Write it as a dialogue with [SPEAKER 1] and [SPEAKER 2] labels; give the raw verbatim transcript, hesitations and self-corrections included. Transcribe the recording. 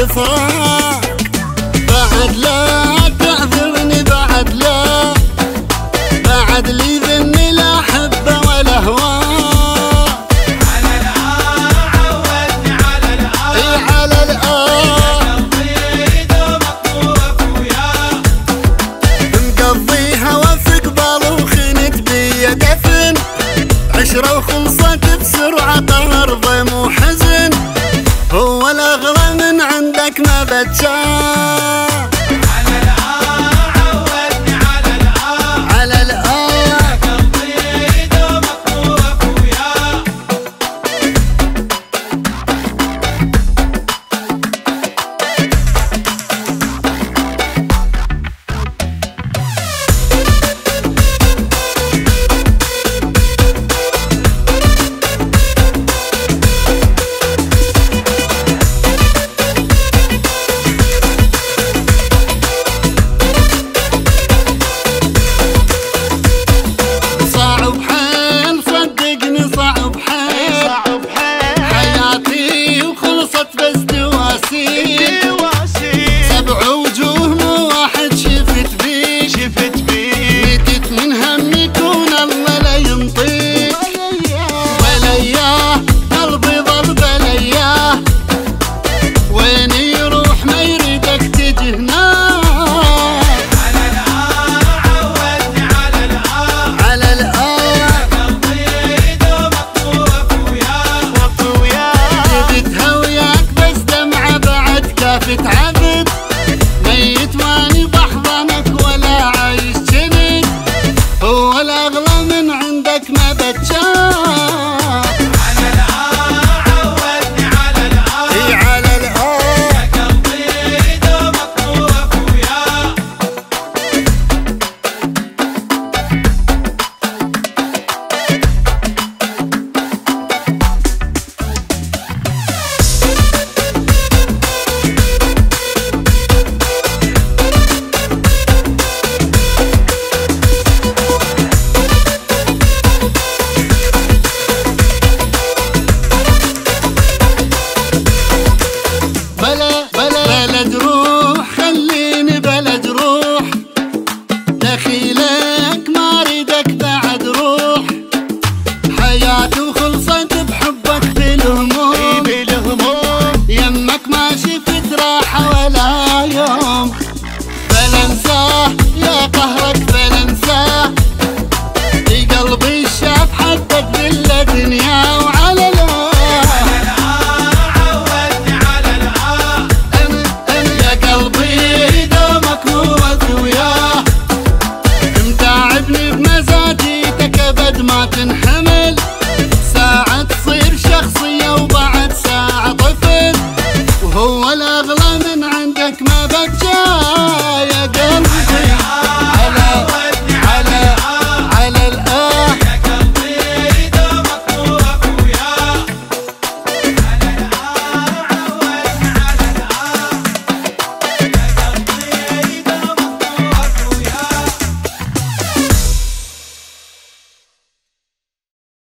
[SPEAKER 1] الفراق. بعد لا تعذرني بعد لا، بعد لي ذني لا أحبه ولا هواه.
[SPEAKER 2] على الآه عودني على الآه،
[SPEAKER 1] إي على الآه
[SPEAKER 2] مقضي دومك ووف وياه.
[SPEAKER 1] مقضيها وفي قبال وخنت بيا دفن، عشرة وخلصت بسرعة قهر ضيم وحزن. هو الأغلى من عندك ما بتشاف.